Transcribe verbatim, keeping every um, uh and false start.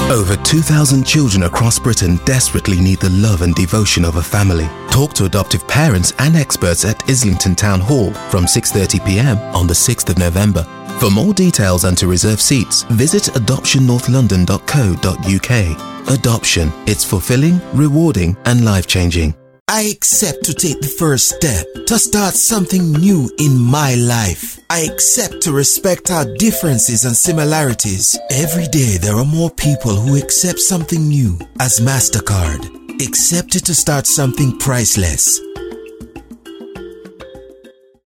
Over two thousand children across Britain desperately need the love and devotion of a family. Talk to adoptive parents and experts at Islington Town Hall from six thirty p m on the sixth of November. For more details and to reserve seats, visit adoption north london dot co dot u k. Adoption. It's fulfilling, rewarding and life-changing. I accept to take the first step to start something new in my life. I accept to respect our differences and similarities. Every day there are more people who accept something new. As MasterCard, accepted to start something priceless.